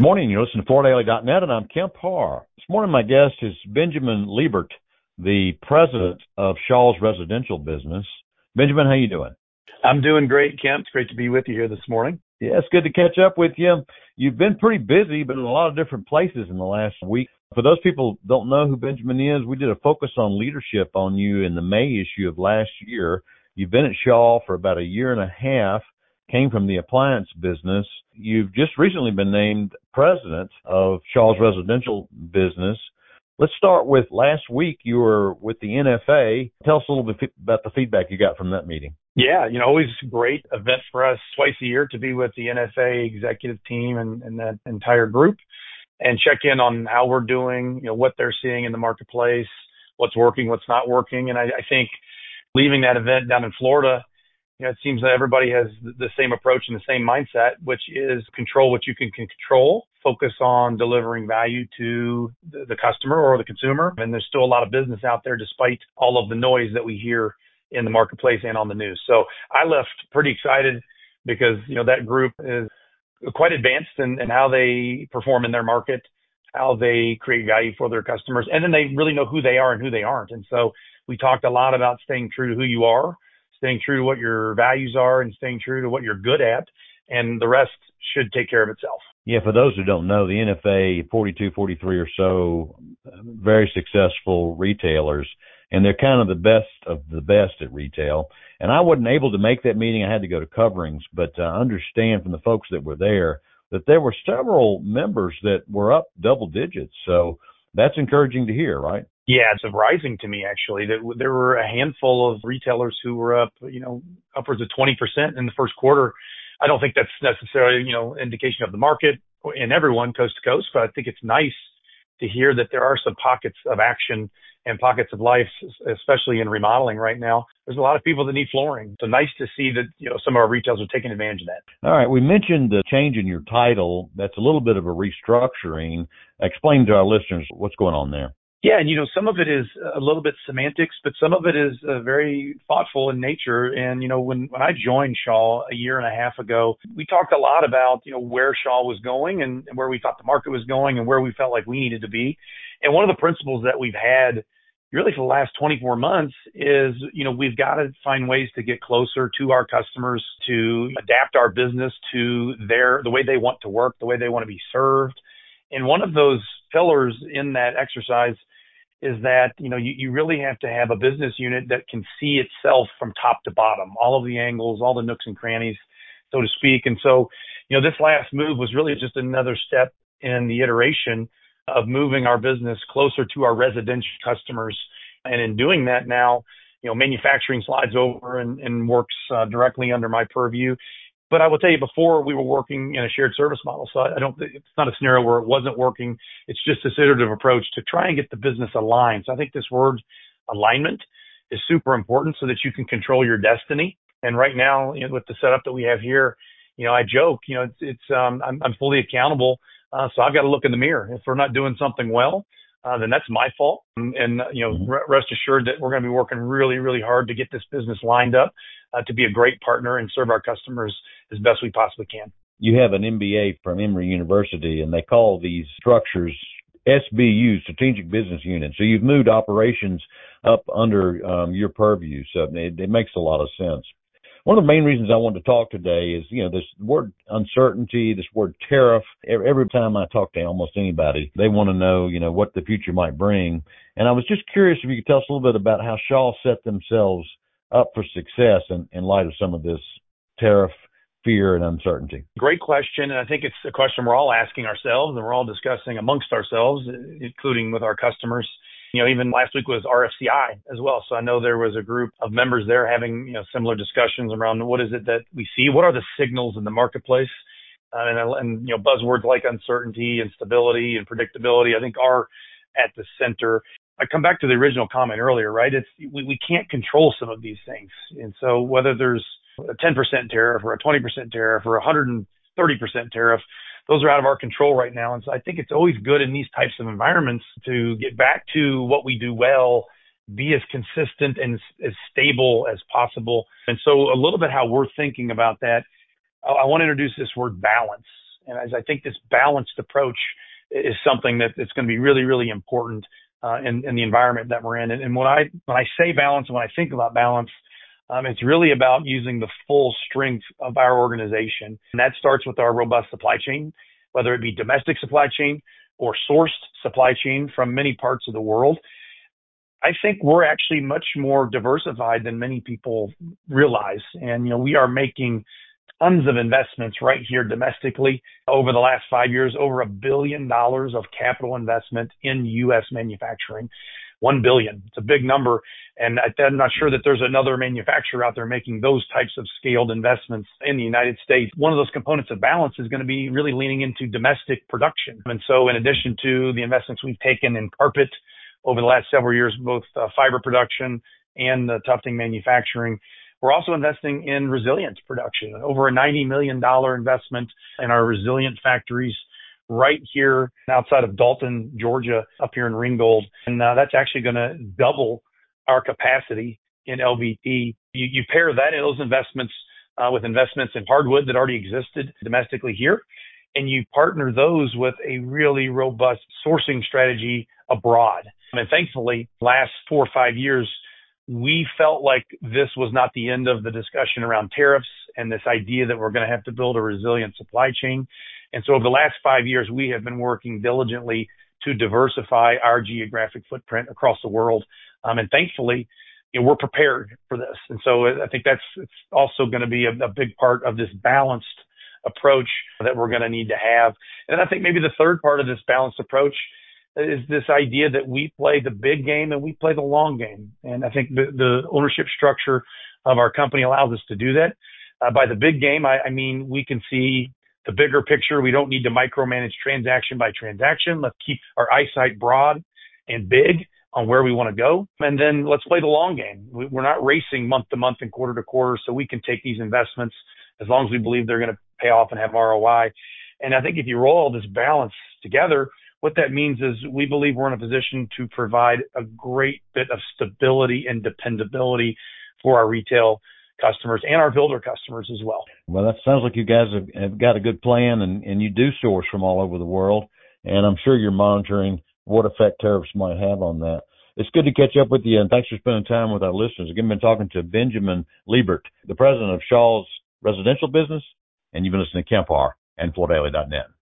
Good morning. You're listening to FloorDaily.net, and I'm Kemp Harr. This morning, my guest is Benjamin Liebert, the president of Shaw's residential business. Benjamin, how you doing? I'm doing great, Kemp. It's great to be with you here this morning. Yeah, it's good to catch up with you. You've been pretty busy, but in a lot of different places in the last week. For those people who don't know who Benjamin is, we did a focus on leadership on you in the May issue of last year. You've been at Shaw for about a year and a half, came from the appliance business. You've just recently been named president of Shaw's residential business. Let's start with last week. You were with the NFA. Tell us a little bit about the feedback you got from that meeting. Yeah, always a great event for us twice a year to be with the NFA executive team and that entire group and check in on how we're doing, what they're seeing in the marketplace, what's working, what's not working. And I think leaving that event down in Florida, it seems that everybody has the same approach and the same mindset, which is control what you can control, focus on delivering value to the customer or the consumer. And there's still a lot of business out there despite all of the noise that we hear in the marketplace and on the news. So I left pretty excited because, that group is quite advanced in how they perform in their market, how they create value for their customers, and then they really know who they are and who they aren't. And so we talked a lot about staying true to who you are, staying true to what your values are, and staying true to what you're good at, and the rest should take care of itself. Yeah, for those who don't know, the NFA, 42, 43 or so very successful retailers, and they're kind of the best at retail. And I wasn't able to make that meeting. I had to go to coverings, but I understand from the folks that were there that there were several members that were up double digits. So that's encouraging to hear, right? Yeah, it's surprising to me, actually, that there were a handful of retailers who were up, upwards of 20% in the first quarter. I don't think that's necessarily, indication of the market and everyone coast to coast, but I think it's nice to hear that there are some pockets of action and pockets of life, especially in remodeling right now. There's a lot of people that need flooring. So nice to see that, some of our retailers are taking advantage of that. All right. We mentioned the change in your title. That's a little bit of a restructuring. Explain to our listeners what's going on there. Yeah, and some of it is a little bit semantics, but some of it is very thoughtful in nature. And when I joined Shaw a year and a half ago, we talked a lot about where Shaw was going and where we thought the market was going and where we felt like we needed to be. And one of the principles that we've had really for the last 24 months is we've got to find ways to get closer to our customers, to adapt our business to the way they want to work, the way they want to be served. And one of those pillars in that exercise is that, you really have to have a business unit that can see itself from top to bottom, all of the angles, all the nooks and crannies, so to speak. And so, this last move was really just another step in the iteration of moving our business closer to our residential customers. And in doing that now, manufacturing slides over and works directly under my purview. But I will tell you, before we were working in a shared service model, so it's not a scenario where it wasn't working. It's just this iterative approach to try and get the business aligned. So I think this word alignment is super important so that you can control your destiny. And right now, with the setup that we have here, I joke, I'm fully accountable. So I've got to look in the mirror. If we're not doing something well, then that's my fault. And rest assured that we're going to be working really, really hard to get this business lined up to be a great partner and serve our customers as best we possibly can. You have an MBA from Emory University, and they call these structures SBU, Strategic Business Units. So you've moved operations up under your purview. So it makes a lot of sense. One of the main reasons I wanted to talk today is, this word uncertainty, this word tariff. Every time I talk to almost anybody, they want to know, what the future might bring. And I was just curious if you could tell us a little bit about how Shaw set themselves up for success in light of some of this tariff fear and uncertainty. Great question. And I think it's a question we're all asking ourselves and we're all discussing amongst ourselves, including with our customers. Even last week was RFCI as well. So I know there was a group of members there having, similar discussions around what is it that we see? What are the signals in the marketplace? And buzzwords like uncertainty and stability and predictability, I think are at the center. I come back to the original comment earlier, right? We can't control some of these things. And so whether there's a 10% tariff or a 20% tariff or 130% tariff, those are out of our control right now. And so I think it's always good in these types of environments to get back to what we do well, be as consistent and as stable as possible. And so a little bit how we're thinking about that, I want to introduce this word balance. And as I think this balanced approach is something that it's going to be really, really important in the environment that we're in. And when I say balance, and when I think about balance, it's really about using the full strength of our organization. And that starts with our robust supply chain, whether it be domestic supply chain or sourced supply chain from many parts of the world. I think we're actually much more diversified than many people realize. And, we are making tons of investments right here domestically over the last 5 years, over $1 billion of capital investment in U.S. manufacturing. $1 billion. It's a big number. And I'm not sure that there's another manufacturer out there making those types of scaled investments in the United States. One of those components of balance is going to be really leaning into domestic production. And so in addition to the investments we've taken in carpet over the last several years, both fiber production and the tufting manufacturing, we're also investing in resilient production, over a $90 million investment in our resilient factories right here outside of Dalton, Georgia, up here in Ringgold. And that's actually going to double our capacity in LVT. You pair that and those investments with investments in hardwood that already existed domestically here, and you partner those with a really robust sourcing strategy abroad. And thankfully, last 4 or 5 years, we felt like this was not the end of the discussion around tariffs and this idea that we're going to have to build a resilient supply chain. And so over the last 5 years, we have been working diligently to diversify our geographic footprint across the world. And thankfully, we're prepared for this. And so I think it's also going to be a big part of this balanced approach that we're going to need to have. And I think maybe the third part of this balanced approach is this idea that we play the big game and we play the long game. And I think the ownership structure of our company allows us to do that. By the big game, I mean, we can see the bigger picture. We don't need to micromanage transaction by transaction. Let's keep our eyesight broad and big on where we want to go. And then let's play the long game. We're not racing month to month and quarter to quarter, so we can take these investments as long as we believe they're going to pay off and have ROI. And I think if you roll all this balance together, what that means is we believe we're in a position to provide a great bit of stability and dependability for our retail customers and our builder customers as well. Well, that sounds like you guys have got a good plan, and you do source from all over the world. And I'm sure you're monitoring what effect tariffs might have on that. It's good to catch up with you, and thanks for spending time with our listeners. Again, been talking to Benjamin Liebert, the president of Shaw's residential business, and you've been listening to Kemp Harr and FloorDaily.net.